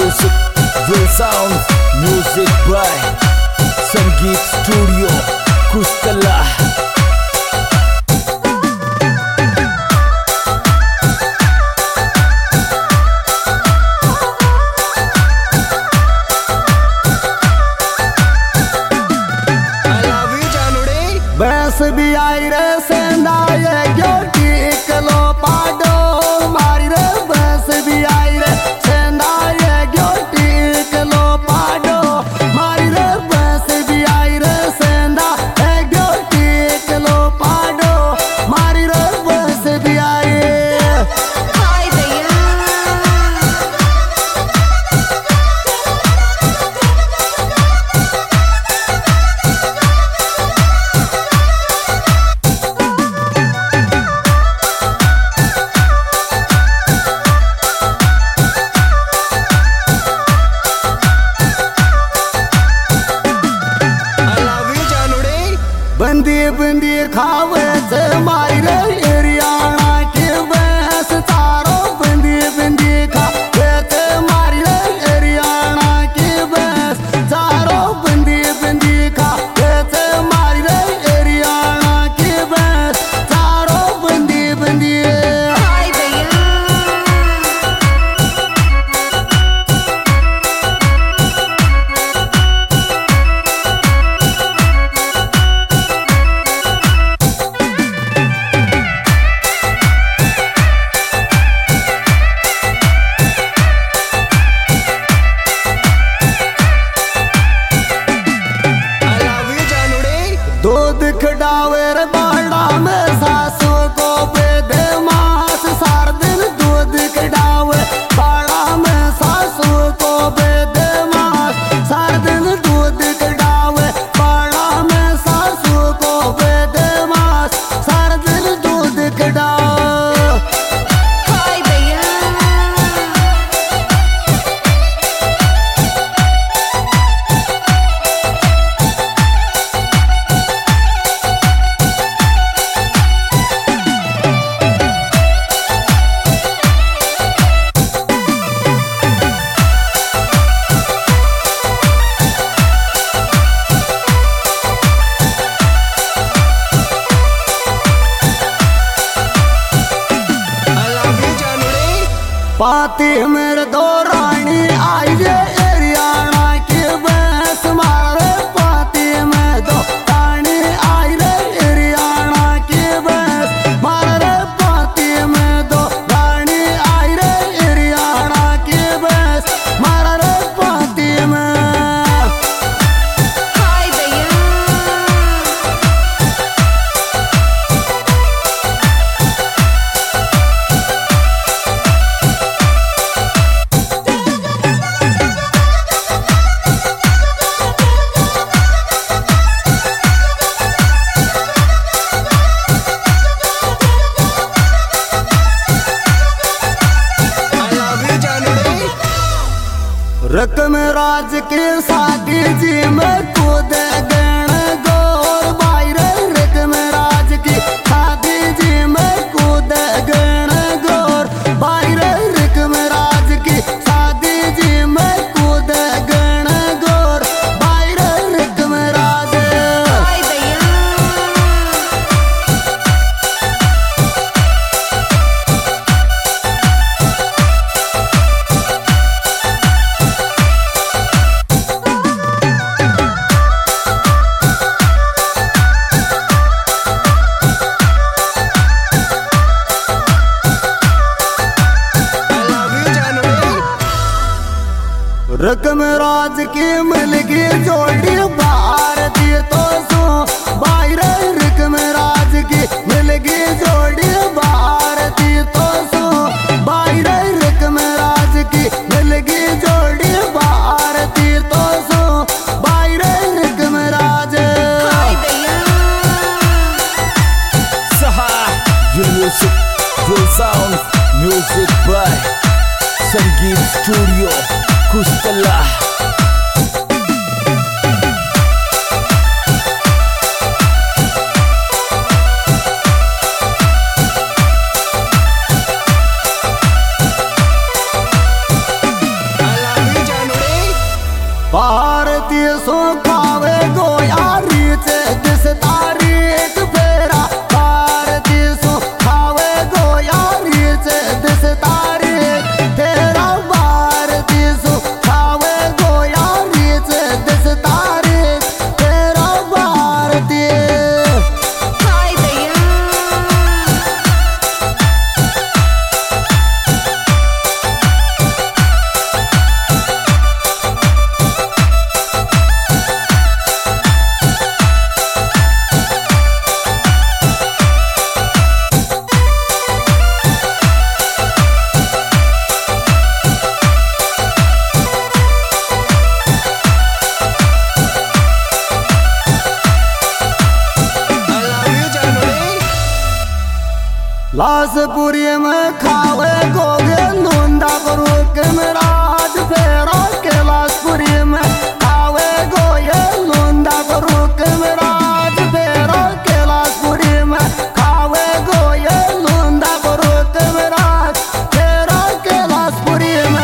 music will sound. Music by Sangeet Studio Kustala. बस भी आई रे सेंधा ये क्यों ठीक लो पाडो मारी रे बस भी आई रे सेंधा ये क्यों ठीक लो पाडो मारी रे बस भी आई रे सेंधा ये क्यों ठीक लो पाडो मारी रे बस भी आई हाय भैया बंदी बंदी खावे से मारी रे हरियाणा के बस तारो बंदी बंदी खावे से मारी रे हरियाणा के बस तारो बंदी बंदी खावे से मारी रे हरियाणा के बस तारो बंदी बंदी हाय भैया दूध खडावे रे बाड़ा में सासू को बेदे मास सार दिन दूध खडावे बाड़ा में सासू को बेदे मास सार दिन दूध खडावे बाड़ा में सासू को बेदे मास सार दिन दूध खडावे हाय भैया पाती मेरे दो रानी आई जे हरियाणा की बस मारे पाती में दो रानी आई रे हरियाणा की बस मारे पाती में दो रानी आई रे हरियाणा की बस मारे पाती में हाय भैया रकम राज के शादी जी में कूद गण गोर बाहर रकम राज की शादी जी में कूद गण गोर बाहर रकम राज की शादी जी में कूद गण गोर बाहर रकम राज हाय भैया रकम राज की मिलगी जोड़ी भारती तो सो बाहर रकम राज की मिलगी जोड़ी भारती तो सो बाहर रकम राज की मिलगी जोड़ी भारती तो सो बाहर रकम राज हाय भैया Saha, your music will sound. Music by Sangeet Studio Kustala. I love you. लासपुरी में खावे गोगे लूंदा करू के राज फेरा के लासपुरी में खावे गोये लूंदा करू के राज फेरा के लासपुरी में खावे गोये लूंदा करू के राज फेरा के लासपुरी में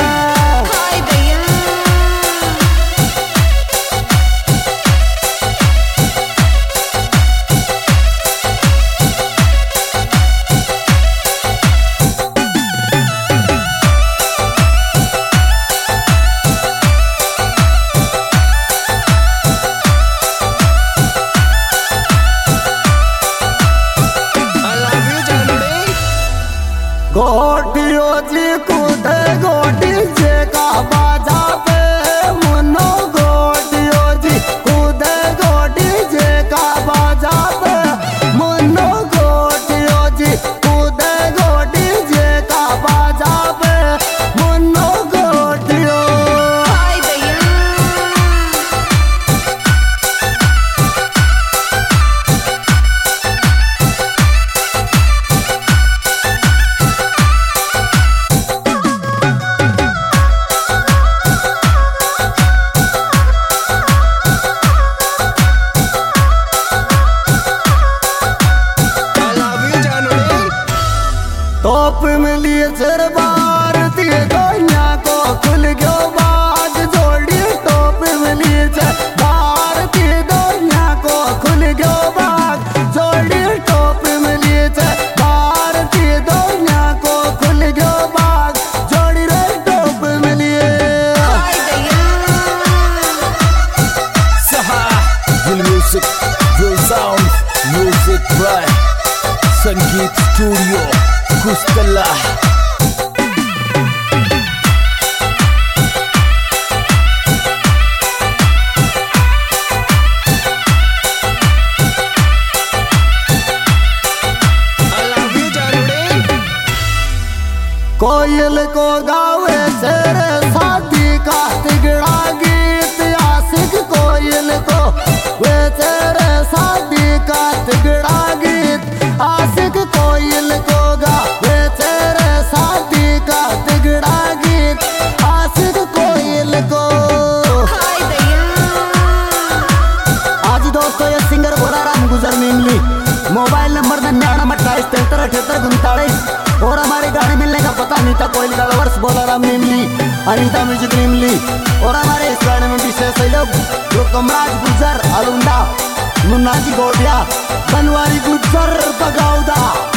गोटियो जी कूदे गोटी जे का बाजा पे मुन्नो गोटियो जी कूदे गोटी जे का बाजा पे मुन्नो गोटियो जी कूदे गोटी जे का बाजा पे मुन्नो गोटियो टॉप मिली सरबार दिए गोइया को खुल गयो बाज जोड़ी टॉप मिली सरबार दिए गोइया को खुल गयो बाज जोड़ी टॉप मिली सरबार दिए गोइया को खुल गयो बाज जोड़ी रे टॉप मिली Saha Drill Music Drill Sound Music by Sangeet Studio Kustala कोयल को गावे तेरे शादी का तिगड़ा गीत आशिक कोयल को वे तेरे शादी का तिगड़ा गीत आशिक कोयल को गावे तेरे शादी का तिगड़ा गीत आशिक कोयल को आज दोस्तों ये सिंगर बोलाराम गुजर नीमली मोबाइल नंबर 9828737839 और हमारी गाड़ी मिलने का पता नहीं था कोयल गलवर्स बोलाराम नीमली अनीता म्यूजिक नीमली और हमारे इस गाने में विशेष लोग जो कमराज गुजर अलुंडा मुन्नाजी गोटिया बनवारी गुजर बगाउदा